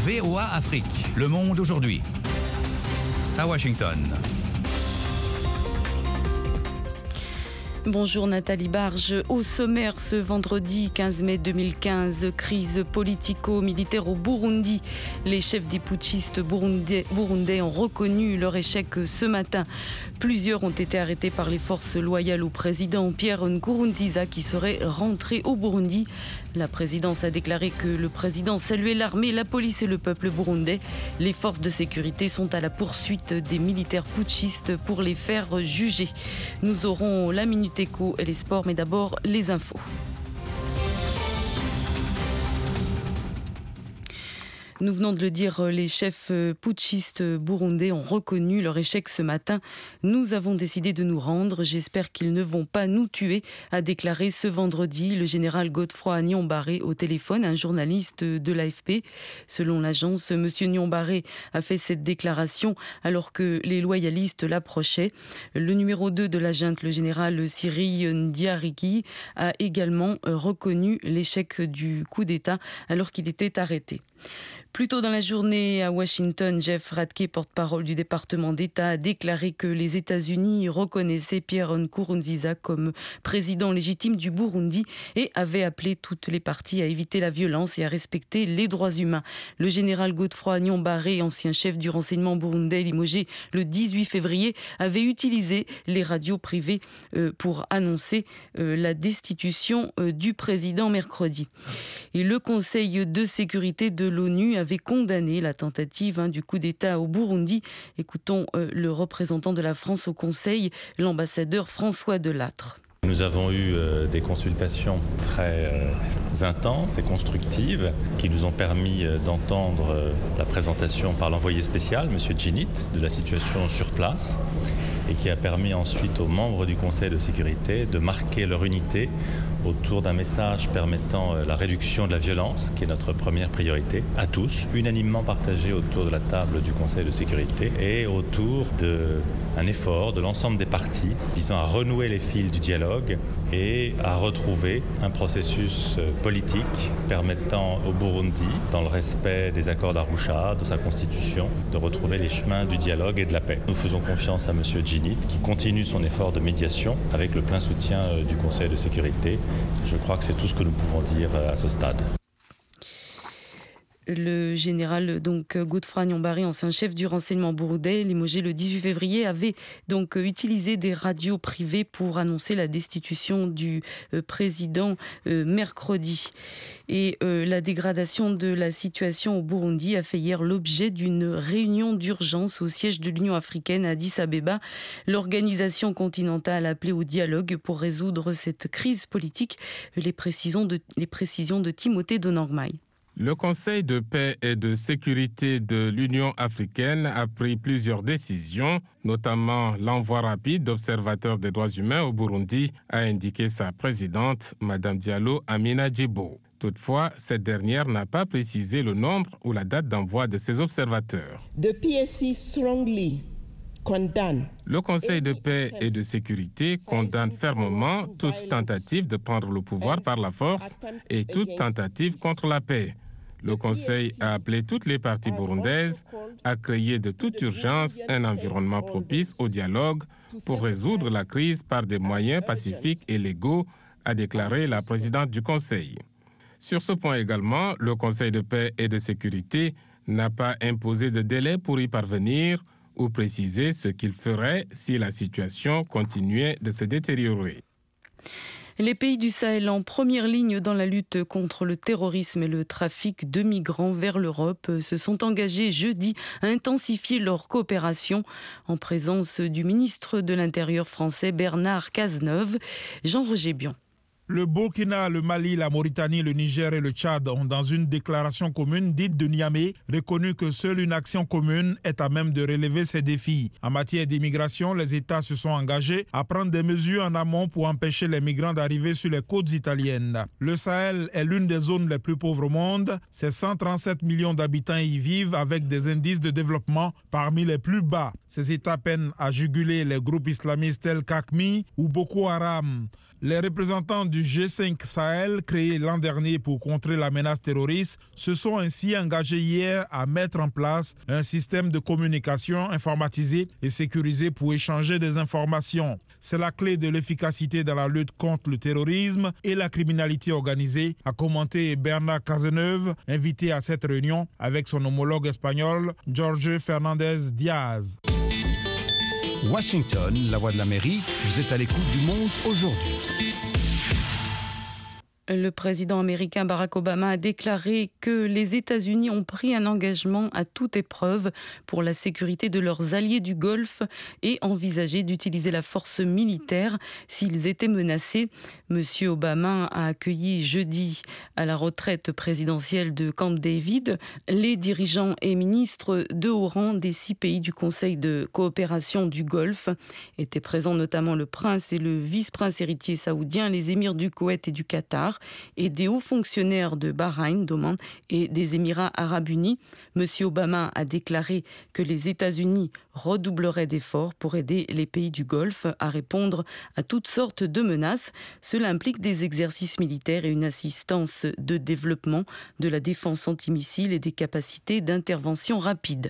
VOA Afrique, le monde aujourd'hui. À Washington. Bonjour Nathalie Barge. Au sommaire ce vendredi 15 mai 2015, crise politico-militaire au Burundi. Les chefs des putschistes burundais ont reconnu leur échec ce matin. Plusieurs ont été arrêtés par les forces loyales au président Pierre Nkurunziza qui serait rentré au Burundi. La présidence a déclaré que le président saluait l'armée, la police et le peuple burundais. Les forces de sécurité sont à la poursuite des militaires putschistes pour les faire juger. Nous aurons la Minute Éco et les sports, mais d'abord les infos. Nous venons de le dire, les chefs putschistes burundais ont reconnu leur échec ce matin. Nous avons décidé de nous rendre. J'espère qu'ils ne vont pas nous tuer, a déclaré ce vendredi le général Godefroy Niyombare au téléphone, un journaliste de l'AFP. Selon l'agence, M. Niyombare a fait cette déclaration alors que les loyalistes l'approchaient. Le numéro 2 de la junte, le général Cyril Ndiariki, a également reconnu l'échec du coup d'État alors qu'il était arrêté. Plus tôt dans la journée, à Washington, Jeff Radke, porte-parole du département d'État, a déclaré que les États-Unis reconnaissaient Pierre Nkurunziza comme président légitime du Burundi et avait appelé toutes les parties à éviter la violence et à respecter les droits humains. Le général Godefroy Niyombare, ancien chef du renseignement burundais limogé le 18 février, avait utilisé les radios privées pour annoncer la destitution du président mercredi. Et le Conseil de sécurité de l'ONU avait condamné la tentative du coup d'État au Burundi. Écoutons le représentant de la France au Conseil, l'ambassadeur François Delattre. Nous avons eu des consultations très intenses et constructives qui nous ont permis d'entendre la présentation par l'envoyé spécial, M. Djinit, de la situation sur place et qui a permis ensuite aux membres du Conseil de sécurité de marquer leur unité autour d'un message permettant la réduction de la violence, qui est notre première priorité, à tous, unanimement partagé autour de la table du Conseil de sécurité et autour d'un effort de l'ensemble des parties visant à renouer les fils du dialogue et à retrouver un processus politique permettant au Burundi, dans le respect des accords d'Arusha, de sa constitution, de retrouver les chemins du dialogue et de la paix. Nous faisons confiance à M. Djinit qui continue son effort de médiation avec le plein soutien du Conseil de sécurité. Je crois que c'est tout ce que nous pouvons dire à ce stade. Le général Godefroy Niyombare, ancien chef du renseignement burundais, limogé le 18 février, avait donc utilisé des radios privées pour annoncer la destitution du président mercredi. Et la dégradation de la situation au Burundi a fait hier l'objet d'une réunion d'urgence au siège de l'Union africaine à Addis Abeba. L'organisation continentale a appelé au dialogue pour résoudre cette crise politique. Les précisions de Timothée Donangmai. Le Conseil de paix et de sécurité de l'Union africaine a pris plusieurs décisions, notamment l'envoi rapide d'observateurs des droits humains au Burundi, a indiqué sa présidente, Mme Diallo Amina Djibo. Toutefois, cette dernière n'a pas précisé le nombre ou la date d'envoi de ces observateurs. Le Conseil de paix et de sécurité condamne fermement toute tentative de prendre le pouvoir par la force et toute tentative contre la paix. Le Conseil a appelé toutes les parties burundaises à créer de toute urgence un environnement propice au dialogue pour résoudre la crise par des moyens pacifiques et légaux, a déclaré la présidente du Conseil. Sur ce point également, le Conseil de paix et de sécurité n'a pas imposé de délai pour y parvenir ou préciser ce qu'il ferait si la situation continuait de se détériorer. Les pays du Sahel en première ligne dans la lutte contre le terrorisme et le trafic de migrants vers l'Europe se sont engagés jeudi à intensifier leur coopération en présence du ministre de l'Intérieur français Bernard Cazeneuve. Jean-Roger Bion. Le Burkina, le Mali, la Mauritanie, le Niger et le Tchad ont, dans une déclaration commune dite de Niamey, reconnu que seule une action commune est à même de relever ces défis. En matière d'immigration, les États se sont engagés à prendre des mesures en amont pour empêcher les migrants d'arriver sur les côtes italiennes. Le Sahel est l'une des zones les plus pauvres au monde. Ces 137 millions d'habitants y vivent avec des indices de développement parmi les plus bas. Ces États peinent à juguler les groupes islamistes tels qu'AQMI ou Boko Haram. Les représentants du G5 Sahel, créé l'an dernier pour contrer la menace terroriste, se sont ainsi engagés hier à mettre en place un système de communication informatisé et sécurisé pour échanger des informations. C'est la clé de l'efficacité dans la lutte contre le terrorisme et la criminalité organisée, a commenté Bernard Cazeneuve, invité à cette réunion avec son homologue espagnol, Jorge Fernandez Diaz. Washington, la voix de l'Amérique, vous êtes à l'écoute du monde aujourd'hui. Le président américain Barack Obama a déclaré que les États-Unis ont pris un engagement à toute épreuve pour la sécurité de leurs alliés du Golfe et envisagé d'utiliser la force militaire s'ils étaient menacés. Monsieur Obama a accueilli jeudi à la retraite présidentielle de Camp David les dirigeants et ministres de haut rang des 6 pays du Conseil de coopération du Golfe. Étaient présents notamment le prince et le vice-prince héritier saoudien, les émirs du Koweït et du Qatar, et des hauts fonctionnaires de Bahreïn, d'Oman et des Émirats arabes unis. Monsieur Obama a déclaré que les États-Unis redoubleraient d'efforts pour aider les pays du Golfe à répondre à toutes sortes de menaces. Cela implique des exercices militaires et une assistance de développement de la défense antimissile et des capacités d'intervention rapide.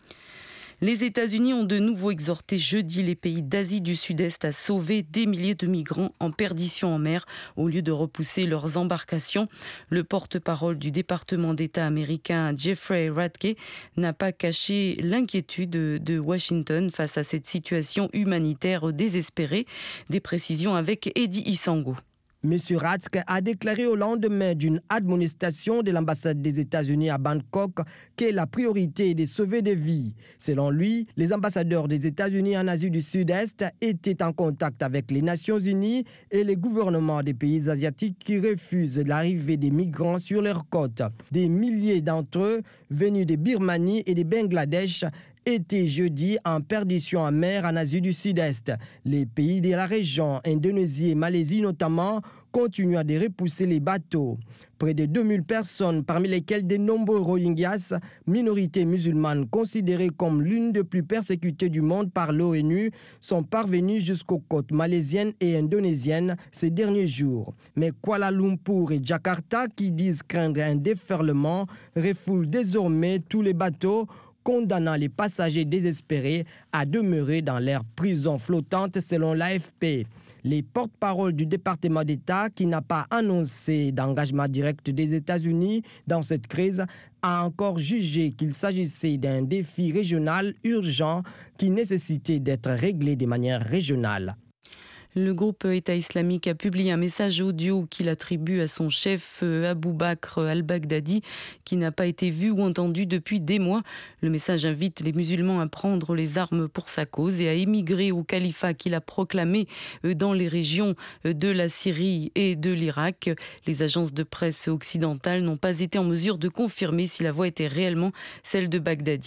Les États-Unis ont de nouveau exhorté jeudi les pays d'Asie du Sud-Est à sauver des milliers de migrants en perdition en mer au lieu de repousser leurs embarcations. Le porte-parole du département d'État américain Jeffrey Radke n'a pas caché l'inquiétude de Washington face à cette situation humanitaire désespérée. Des précisions avec Eddie Isango. M. Radke a déclaré au lendemain d'une admonestation de l'ambassade des États-Unis à Bangkok que la priorité est de sauver des vies. Selon lui, les ambassadeurs des États-Unis en Asie du Sud-Est étaient en contact avec les Nations Unies et les gouvernements des pays asiatiques qui refusent l'arrivée des migrants sur leurs côtes. Des milliers d'entre eux, venus de Birmanie et de Bangladesh, étaient jeudi en perdition en mer en Asie du Sud-Est. Les pays de la région, Indonésie et Malaisie notamment, continuent à repousser les bateaux. Près de 2000 personnes, parmi lesquelles de nombreux Rohingyas, minorités musulmanes considérées comme l'une des plus persécutées du monde par l'ONU, sont parvenues jusqu'aux côtes malaisiennes et indonésiennes ces derniers jours. Mais Kuala Lumpur et Jakarta, qui disent craindre un déferlement, refoulent désormais tous les bateaux, condamnant les passagers désespérés à demeurer dans leur prison flottante selon l'AFP. Les porte-paroles du département d'État, qui n'a pas annoncé d'engagement direct des États-Unis dans cette crise, a encore jugé qu'il s'agissait d'un défi régional urgent qui nécessitait d'être réglé de manière régionale. Le groupe État islamique a publié un message audio qu'il attribue à son chef Abou Bakr al-Baghdadi, qui n'a pas été vu ou entendu depuis des mois. Le message invite les musulmans à prendre les armes pour sa cause et à émigrer au califat qu'il a proclamé dans les régions de la Syrie et de l'Irak. Les agences de presse occidentales n'ont pas été en mesure de confirmer si la voix était réellement celle de Baghdadi.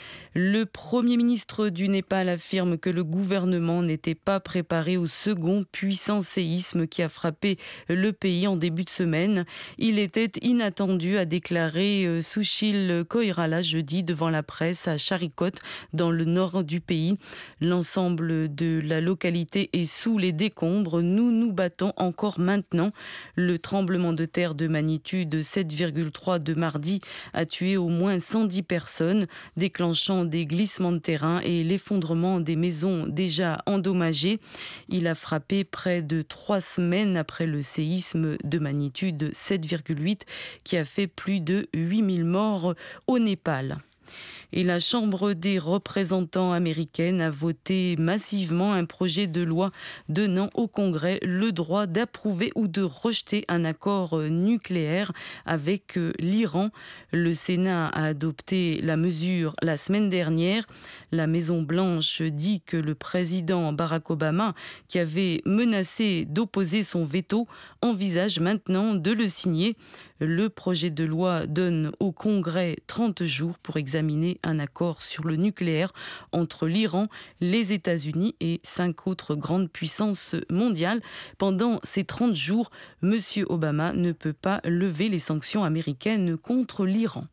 Le Premier ministre du Népal affirme que le gouvernement n'était pas préparé au second puissant séisme qui a frappé le pays en début de semaine. Il était inattendu, a déclaré Sushil Koirala jeudi devant la presse à Charikot, dans le nord du pays. L'ensemble de la localité est sous les décombres. Nous nous battons encore maintenant. Le tremblement de terre de magnitude 7,3 de mardi a tué au moins 110 personnes, déclenchant des glissements de terrain et l'effondrement des maisons déjà endommagées. Il a frappé près de 3 semaines après le séisme de magnitude 7,8 qui a fait plus de 8000 morts au Népal. Et la Chambre des représentants américaine a voté massivement un projet de loi donnant au Congrès le droit d'approuver ou de rejeter un accord nucléaire avec l'Iran. Le Sénat a adopté la mesure la semaine dernière. La Maison-Blanche dit que le président Barack Obama, qui avait menacé d'opposer son veto, envisage maintenant de le signer. Le projet de loi donne au Congrès 30 jours pour examiner un accord sur le nucléaire entre l'Iran, les États-Unis et 5 autres grandes puissances mondiales. Pendant ces 30 jours, M. Obama ne peut pas lever les sanctions américaines contre l'Iran.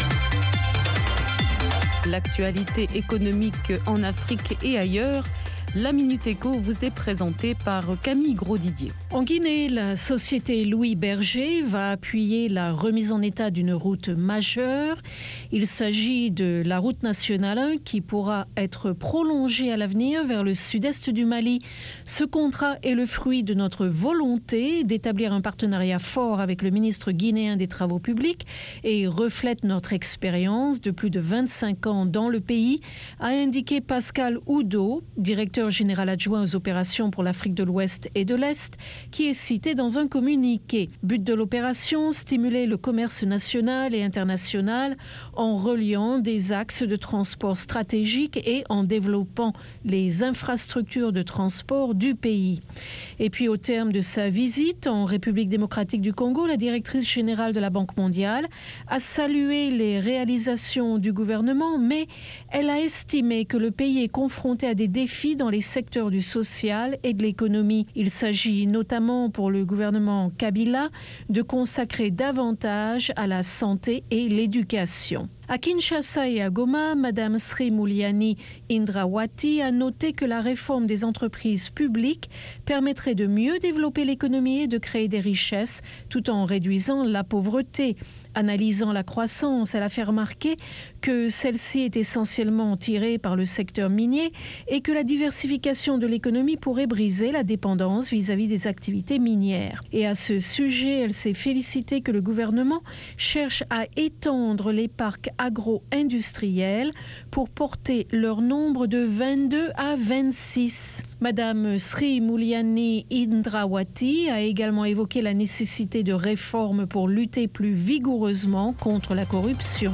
L'actualité économique en Afrique et ailleurs. La Minute Éco vous est présentée par Camille Grosdidier. En Guinée, la société Louis Berger va appuyer la remise en état d'une route majeure. Il s'agit de la route nationale 1 qui pourra être prolongée à l'avenir vers le sud-est du Mali. Ce contrat est le fruit de notre volonté d'établir un partenariat fort avec le ministre guinéen des Travaux publics et reflète notre expérience de plus de 25 ans dans le pays, a indiqué Pascal Oudot, directeur général adjoint aux opérations pour l'Afrique de l'Ouest et de l'Est, qui est cité dans un communiqué. But de l'opération, stimuler le commerce national et international en reliant des axes de transport stratégiques et en développant les infrastructures de transport du pays. Et puis au terme de sa visite en République démocratique du Congo, la directrice générale de la Banque mondiale a salué les réalisations du gouvernement, mais elle a estimé que le pays est confronté à des défis dans les secteurs du social et de l'économie. Il s'agit notamment pour le gouvernement Kabila de consacrer davantage à la santé et l'éducation. À Kinshasa et à Goma, Mme Sri Muliani Indrawati a noté que la réforme des entreprises publiques permettrait de mieux développer l'économie et de créer des richesses tout en réduisant la pauvreté. Analysant la croissance, elle a fait remarquer que celle-ci est essentiellement tirée par le secteur minier et que la diversification de l'économie pourrait briser la dépendance vis-à-vis des activités minières. Et à ce sujet, elle s'est félicitée que le gouvernement cherche à étendre les parcs agro-industriels pour porter leur nombre de 22 à 26. Madame Sri Muliani Indrawati a également évoqué la nécessité de réformes pour lutter plus vigoureusement contre la corruption.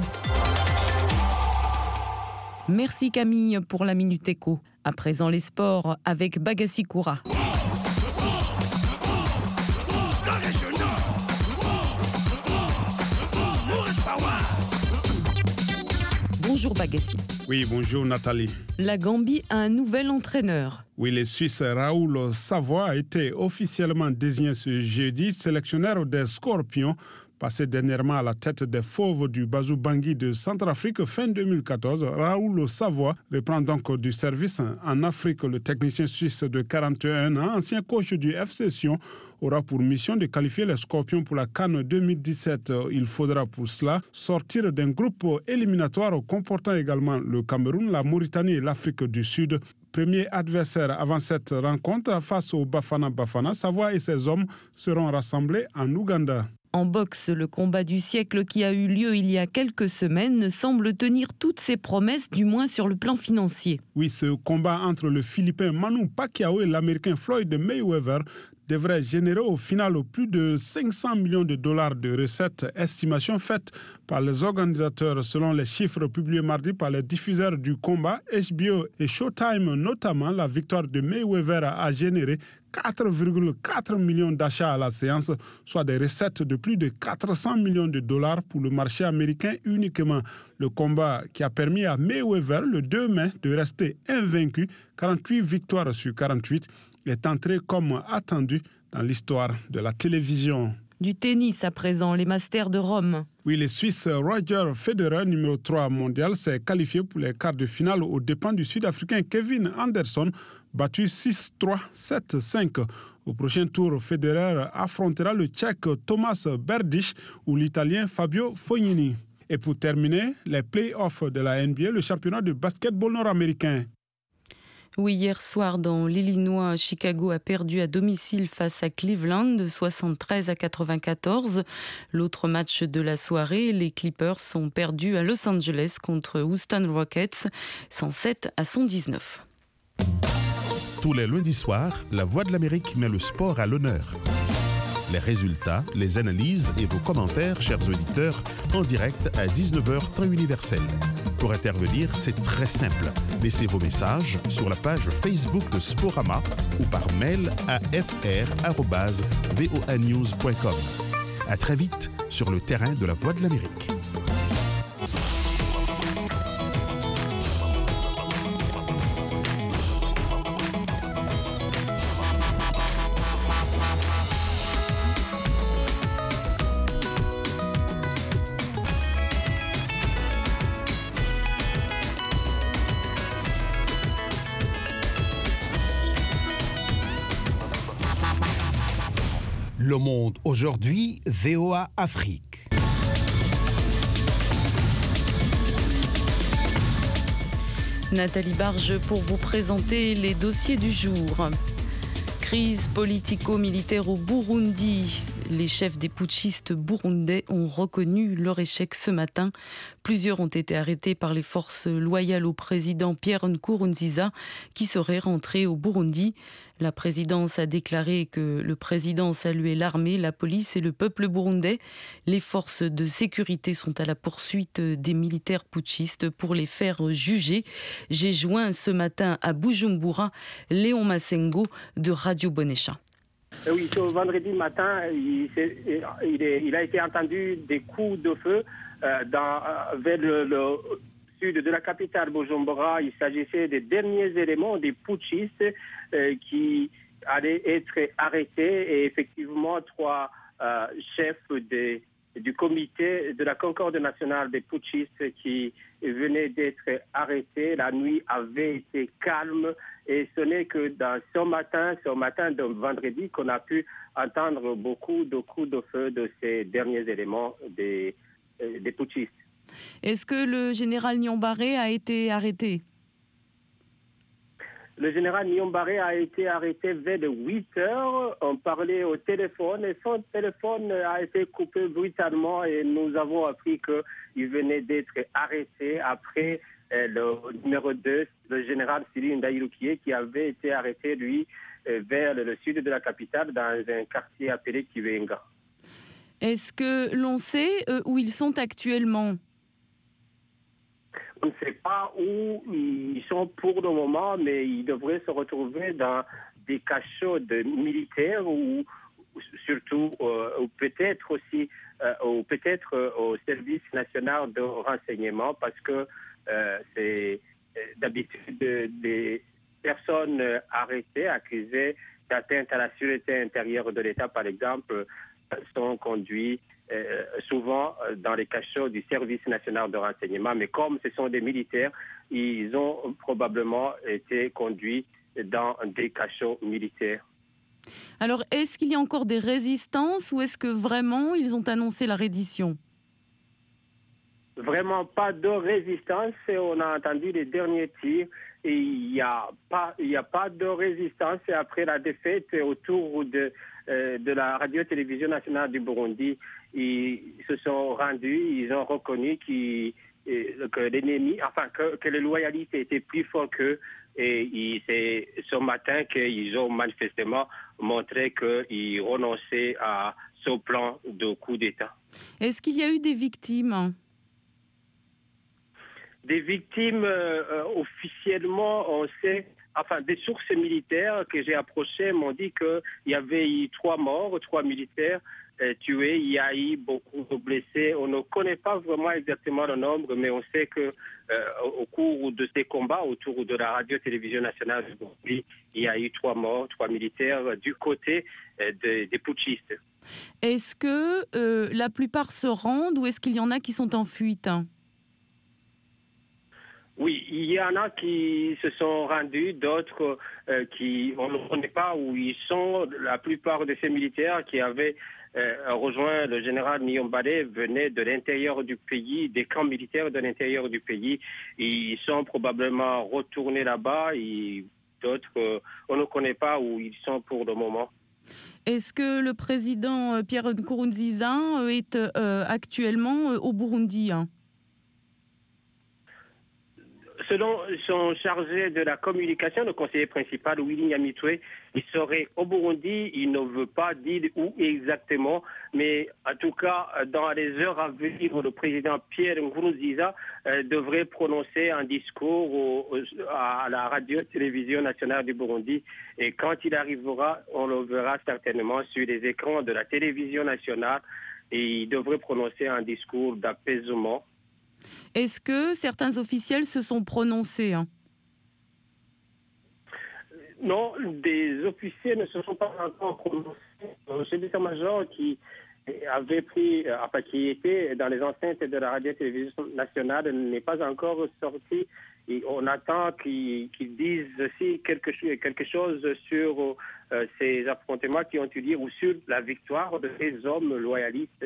Merci Camille pour la Minute Éco. À présent les sports avec Bagassi Koura. Bonjour Bagassi. Oui, bonjour Nathalie. La Gambie a un nouvel entraîneur. Oui, le Suisse Raoul Savoie a été officiellement désigné ce jeudi sélectionneur des Scorpions, passé dernièrement à la tête des Fauves du Bazou Bangui de Centrafrique fin 2014. Raoul Savoie reprend donc du service en Afrique. Le technicien suisse de 41 ans, ancien coach du FC Sion, aura pour mission de qualifier les Scorpions pour la CAN 2017. Il faudra pour cela sortir d'un groupe éliminatoire comportant également le Cameroun, la Mauritanie et l'Afrique du Sud. Premier adversaire avant cette rencontre face au Bafana Bafana, Savoie et ses hommes seront rassemblés en Ouganda. En boxe, le combat du siècle qui a eu lieu il y a quelques semaines semble tenir toutes ses promesses, du moins sur le plan financier. Oui, ce combat entre le Philippin Manny Pacquiao et l'Américain Floyd Mayweather devrait générer au final plus de 500 millions de dollars de recettes, estimation faite par les organisateurs selon les chiffres publiés mardi par les diffuseurs du combat, HBO et Showtime notamment. La victoire de Mayweather a généré 4,4 millions d'achats à la séance, soit des recettes de plus de 400 millions de dollars pour le marché américain uniquement. Le combat qui a permis à Mayweather le 2 mai de rester invaincu, 48 victoires sur 48, est entré comme attendu dans l'histoire de la télévision. Du tennis à présent, les Masters de Rome. Oui, le Suisse Roger Federer, numéro 3 mondial, s'est qualifié pour les quarts de finale aux dépens du Sud-Africain Kevin Anderson, battu 6-3, 7-5. Au prochain tour, Federer affrontera le Tchèque Thomas Berdych ou l'Italien Fabio Fognini. Et pour terminer, les play-offs de la NBA, le championnat de basketball nord-américain. Oui, hier soir, dans l'Illinois, Chicago a perdu à domicile face à Cleveland de 73 à 94. L'autre match de la soirée, les Clippers sont perdus à Los Angeles contre Houston Rockets, 107 à 119. Tous les lundis soirs, La Voix de l'Amérique met le sport à l'honneur. Les résultats, les analyses et vos commentaires, chers auditeurs, en direct à 19h temps universel. Pour intervenir, c'est très simple. Laissez vos messages sur la page Facebook de Sporama ou par mail à fr@voanews.com. À très vite sur le terrain de La Voix de l'Amérique. Le Monde aujourd'hui, VOA Afrique. Nathalie Barge pour vous présenter les dossiers du jour. Crise politico-militaire au Burundi. Les chefs des putschistes burundais ont reconnu leur échec ce matin. Plusieurs ont été arrêtés par les forces loyales au président Pierre Nkurunziza qui serait rentré au Burundi. La présidence a déclaré que le président saluait l'armée, la police et le peuple burundais. Les forces de sécurité sont à la poursuite des militaires putschistes pour les faire juger. J'ai joint ce matin à Bujumbura Léon Massengo de Radio Bonesha. Oui, ce vendredi matin, il a été entendu des coups de feu vers le sud de la capitale Bujumbura. Il s'agissait des derniers éléments des putschistes qui allaient être arrêtés et effectivement 3 chefs du comité de la Concorde nationale des putschistes qui venaient d'être arrêtés. La nuit avait été calme et ce n'est que ce matin de vendredi qu'on a pu entendre beaucoup de coups de feu de ces derniers éléments des putschistes. Est-ce que le général Niombaré a été arrêté ? Le général Niombaré a été arrêté vers 8 heures. On parlait au téléphone et son téléphone a été coupé brutalement et nous avons appris qu'il venait d'être arrêté après le numéro 2, le général Cyril Ndaïroukié, qui avait été arrêté, lui, vers le sud de la capitale, dans un quartier appelé Kivenga. Est-ce que l'on sait où ils sont actuellement ? On ne sait pas où ils sont pour le moment, mais ils devraient se retrouver dans des cachots de militaires ou surtout, ou peut-être aussi, ou peut-être au service national de renseignement, parce que c'est d'habitude des personnes arrêtées, accusées d'atteinte à la sûreté intérieure de l'État, par exemple, sont conduits souvent dans les cachots du service national de renseignement. Mais comme ce sont des militaires, ils ont probablement été conduits dans des cachots militaires. Alors, est-ce qu'il y a encore des résistances ou est-ce que vraiment ils ont annoncé la reddition ? Vraiment pas de résistance. On a entendu les derniers tirs et il n'y a pas de résistance. Et après la défaite autour de la radio-télévision nationale du Burundi, ils se sont rendus, ils ont reconnu que l'ennemi, que les loyalistes étaient plus forts qu'eux. Et c'est ce matin qu'ils ont manifestement montré qu'ils renonçaient à ce plan de coup d'État. Est-ce qu'il y a eu des victimes ? Des victimes, officiellement, on sait, des sources militaires que j'ai approchées m'ont dit qu'il y avait eu 3 morts, 3 militaires tués, il y a eu beaucoup de blessés. On ne connaît pas vraiment exactement le nombre, mais on sait que au cours de ces combats autour de la radio-télévision nationale du Burundi, il y a eu 3 morts, 3 militaires du côté des putschistes. Est-ce que la plupart se rendent ou est-ce qu'il y en a qui sont en fuite ? Oui, il y en a qui se sont rendus, d'autres qui on ne connaît pas où ils sont. La plupart de ces militaires qui avaient rejoint le général Niombaré venaient de l'intérieur du pays, des camps militaires de l'intérieur du pays. Ils sont probablement retournés là-bas et d'autres, on ne connaît pas où ils sont pour le moment. Est-ce que le président Pierre Nkurunziza est actuellement au Burundi ? Selon son chargé de la communication, le conseiller principal, Willy Nyamitwe, il serait au Burundi. Il ne veut pas dire où exactement, mais en tout cas, dans les heures à venir, le président Pierre Nkurunziza devrait prononcer un discours à la radio-télévision nationale du Burundi. Et quand il arrivera, on le verra certainement sur les écrans de la télévision nationale. Et il devrait prononcer un discours d'apaisement. Est-ce que certains officiels se sont prononcés ? Non, des officiers ne se sont pas encore prononcés. Le chef d'état-major qui était dans les enceintes de la radio-télévision nationale n'est pas encore sorti. Et on attend qu'ils disent aussi quelque chose sur ces affrontements qui ont eu lieu ou sur la victoire de ces hommes loyalistes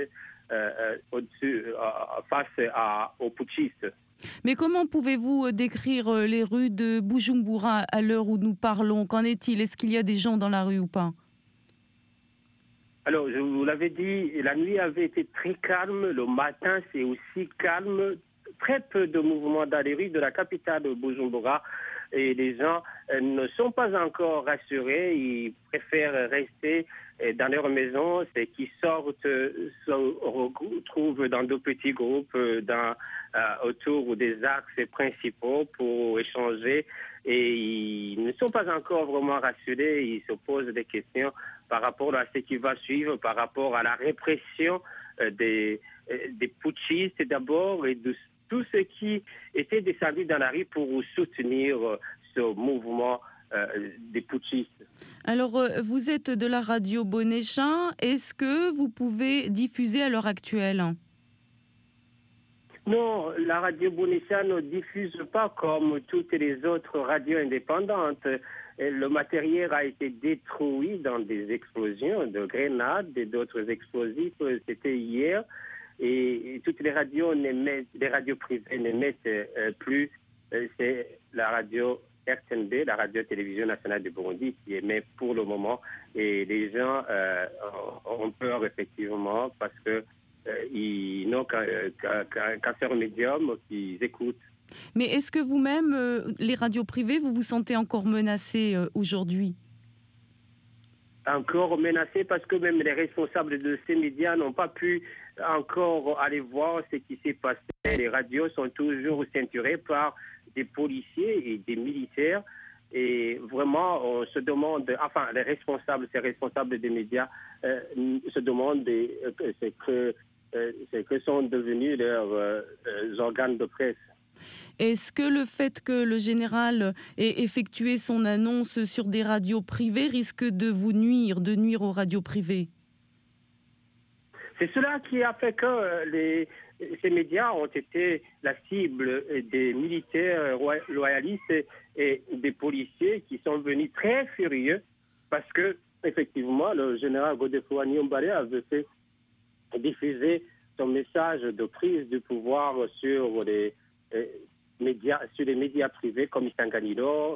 face aux putschistes. Mais comment pouvez-vous décrire les rues de Bujumbura à l'heure où nous parlons? Qu'en est-il? Est-ce qu'il y a des gens dans la rue ou pas? Alors, je vous l'avais dit, la nuit avait été très calme, le matin c'est aussi calme, très peu de mouvements dans les rues de la capitale de Bujumbura. Et les gens ne sont pas encore rassurés, ils préfèrent rester dans leur maison. Ceux qui sortent se retrouvent dans de petits groupes autour des axes principaux pour échanger. Et ils ne sont pas encore vraiment rassurés, ils se posent des questions par rapport à ce qui va suivre, par rapport à la répression des putschistes d'abord et de tous ceux qui étaient descendus dans la rue pour soutenir ce mouvement des putschistes. Alors, vous êtes de la radio Bonéchin. Est-ce que vous pouvez diffuser à l'heure actuelle? Non, la radio Bonéchin ne diffuse pas comme toutes les autres radios indépendantes. Le matériel a été détruit dans des explosions de grenades et d'autres explosifs. C'était hier. Et toutes les radios privées n'émettent plus. C'est la radio RTNB, la radio-télévision nationale du Burundi, qui émet pour le moment. Et les gens ont peur, effectivement, parce qu'ils n'ont qu'un seul médium qu'ils écoutent. Mais est-ce que vous-même, les radios privées, vous vous sentez encore menacés aujourd'hui? Encore menacés parce que même les responsables de ces médias n'ont pas pu encore aller voir ce qui s'est passé. Les radios sont toujours ceinturées par des policiers et des militaires. Et vraiment, on se demande, enfin, ces responsables des médias se demandent ce que sont devenus leurs organes de presse. Est-ce que le fait que le général ait effectué son annonce sur des radios privées risque de vous nuire aux radios privées? C'est cela qui a fait que ces médias ont été la cible des militaires loyalistes et des policiers qui sont venus très furieux parce que, effectivement, le général Godefroid Niyombare avait fait diffuser son message de prise du pouvoir sur les médias privés comme Isanganiro,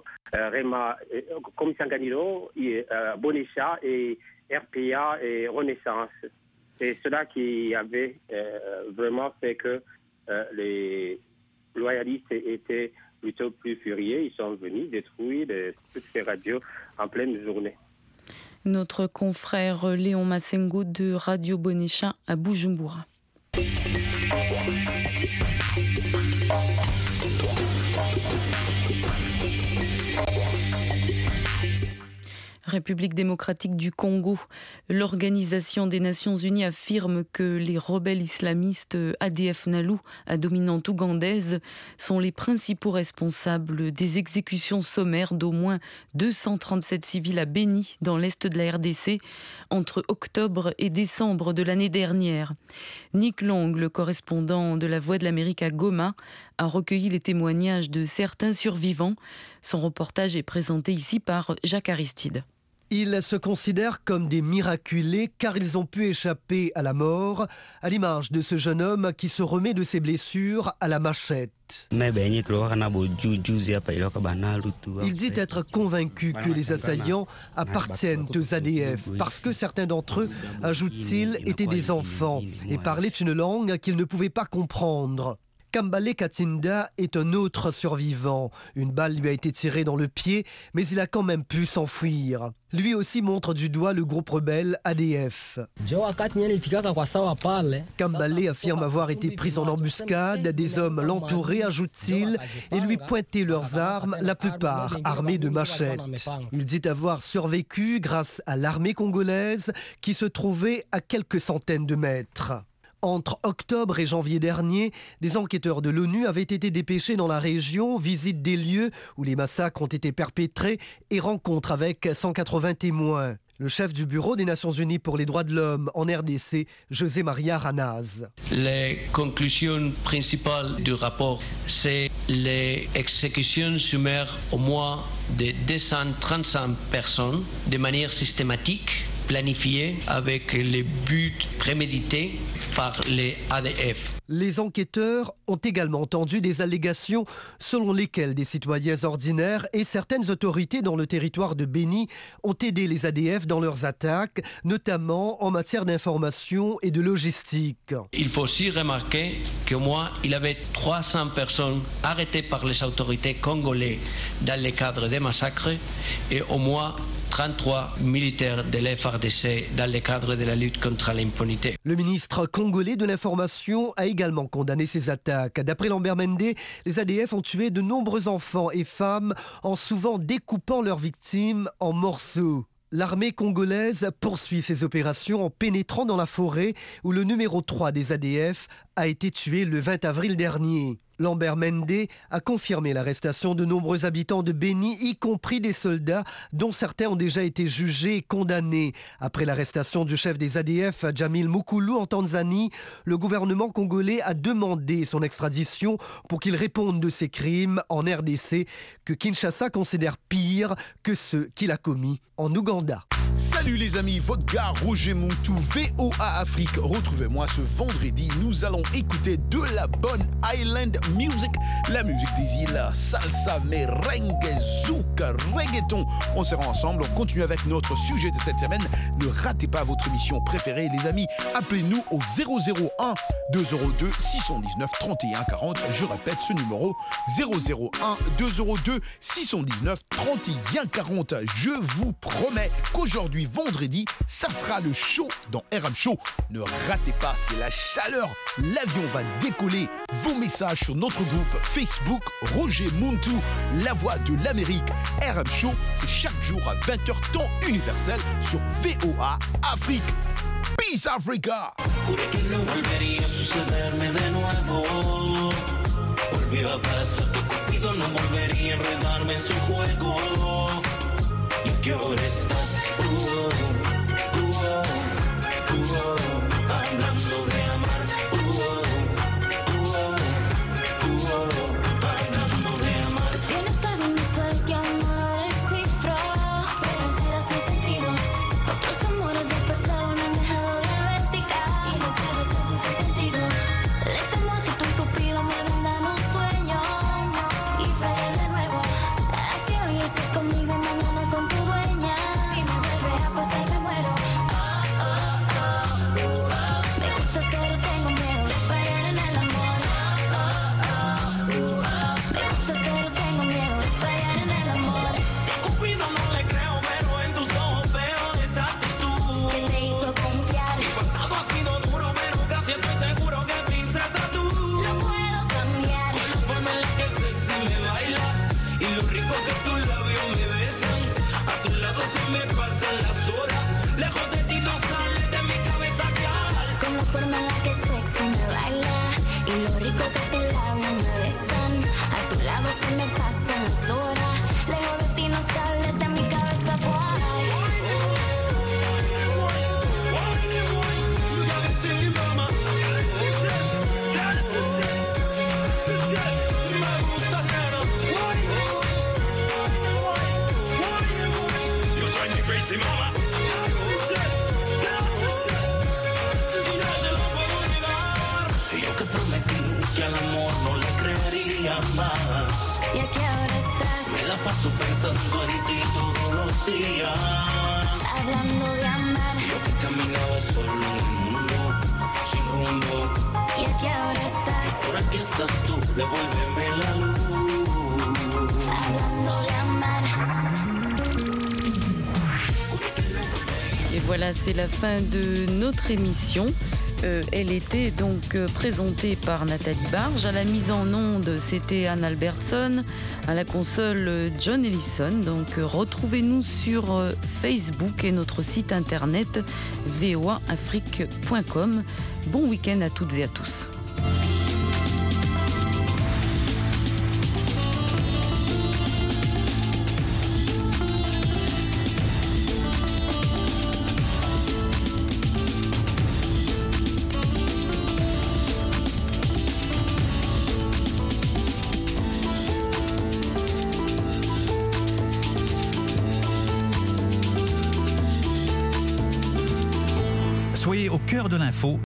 Bonécha et RPA et Renaissance. C'est cela qui avait vraiment fait que les loyalistes étaient plutôt plus furieux. Ils sont venus détruire toutes ces radios en pleine journée. Notre confrère Léon Massengo de Radio Bonéchin à Bujumbura. République démocratique du Congo, l'Organisation des Nations Unies affirme que les rebelles islamistes ADF Nalu, à dominante ougandaise, sont les principaux responsables des exécutions sommaires d'au moins 237 civils à Beni, dans l'est de la RDC, entre octobre et décembre de l'année dernière. Nick Long, le correspondant de La Voix de l'Amérique à Goma, a recueilli les témoignages de certains survivants. Son reportage est présenté ici par Jacques Aristide. Ils se considèrent comme des miraculés car ils ont pu échapper à la mort, à l'image de ce jeune homme qui se remet de ses blessures à la machette. Il dit être convaincu que les assaillants appartiennent aux ADF parce que certains d'entre eux, ajoute-t-il, étaient des enfants et parlaient une langue qu'ils ne pouvaient pas comprendre. Kambale Katinda est un autre survivant. Une balle lui a été tirée dans le pied, mais il a quand même pu s'enfuir. Lui aussi montre du doigt le groupe rebelle ADF. Kambale affirme avoir été pris en embuscade. Des hommes l'entouraient, ajoute-t-il, et lui pointaient leurs armes, la plupart armées de machettes. Il dit avoir survécu grâce à l'armée congolaise qui se trouvait à quelques centaines de mètres. Entre octobre et janvier dernier, des enquêteurs de l'ONU avaient été dépêchés dans la région, visitent des lieux où les massacres ont été perpétrés et rencontrent avec 180 témoins. Le chef du Bureau des Nations Unies pour les droits de l'homme en RDC, José Maria Ranaz. Les conclusions principales du rapport, c'est les exécutions sommaires au moins de 235 personnes de manière systématique, planifiée avec les buts prémédités par les ADF. Les enquêteurs ont également entendu des allégations selon lesquelles des citoyens ordinaires et certaines autorités dans le territoire de Béni ont aidé les ADF dans leurs attaques, notamment en matière d'information et de logistique. Il faut aussi remarquer qu'au moins il y avait 300 personnes arrêtées par les autorités congolaises dans le cadre des massacres et au moins 33 militaires de l'FARDC dans le cadre de la lutte contre l'impunité. Le ministre congolais de l'Information a également condamné ces attaques. D'après Lambert Mende, les ADF ont tué de nombreux enfants et femmes en souvent découpant leurs victimes en morceaux. L'armée congolaise poursuit ses opérations en pénétrant dans la forêt où le numéro 3 des ADF a été tué le 20 avril dernier. Lambert Mende a confirmé l'arrestation de nombreux habitants de Béni, y compris des soldats dont certains ont déjà été jugés et condamnés. Après l'arrestation du chef des ADF, Jamil Mukulu, en Tanzanie, le gouvernement congolais a demandé son extradition pour qu'il réponde de ses crimes en RDC que Kinshasa considère pire que ceux qu'il a commis en Ouganda. Salut les amis, votre gars Roger Montou, VOA Afrique. Retrouvez-moi ce vendredi, nous allons écouter de la bonne Island Music, la musique des îles, salsa, merengue, zouk, reggaeton. On sera ensemble, on continue avec notre sujet de cette semaine. Ne ratez pas votre émission préférée les amis, appelez-nous au 001 202 619 31 40. Je répète ce numéro, 001 202 619 31 40. Je vous promets qu'aujourd'hui, vendredi, ça sera le show dans RM Show. Ne ratez pas, c'est la chaleur. L'avion va décoller. Vos messages sur notre groupe Facebook Roger Montou, la voix de l'Amérique. RM Show, c'est chaque jour à 20h temps universel sur VOA Afrique. Peace Africa. Volvió a pasar que Cupido no volvería a enredarme en su juego. ¿Y a qué hora estás? Hablando de amar. Hablando de amar. Tienes algo inusual que aún no lo descifro, pero alteras mis sentidos. Otros amores del pasado me han dejado diabética y no puedo seducir contigo. Le temo a que tú y Cupido me vendan un sueño y fallar de nuevo. A que hoy estés conmigo y mañana con tu dueña. Si me vuelve a pasar me muero. Me gustas pero tengo miedo de fallar en el amor. Me gustas pero tengo miedo de fallar en el amor. A Cupido no le creo, pero en tus ojos veo esa actitud Que te hizo confiar. Mi pasado ha sido duro, pero casi estoy seguro que princesa tú Lo puedo cambiar. con la forma en la que sexy me baila y lo rico que tus labios me besan. A tu lado se me pasan las horas, lejos de ti no sales de mi cabeza ya. Con la forma en la que sexy me baila y lo rico que tus labios me besan. A tu lado se me pasan las horas, lejos de ti no sales de mi cabeza. You gotta see mama. Me gustas nena. You drive me crazy mama. Y no te lo puedo negar. Yo que prometí que al amor no le creería más. ¿Y a qué hora estás? Me la paso pensando en ti todos los días. Hablando de amar. Yo que caminaba solo en el mundo, sin rumbo. ¿Y a qué hora estás? Ahora que estás tú, devuélveme la luz. Hablando de amar. Et voilà, c'est la fin de notre émission. Elle était donc présentée par Nathalie Barge. À la mise en onde, c'était Anne Albertson. À la console, John Ellison. Donc retrouvez-nous sur Facebook et notre site internet voaafrique.com. Bon week-end à toutes et à tous. cœur de l'info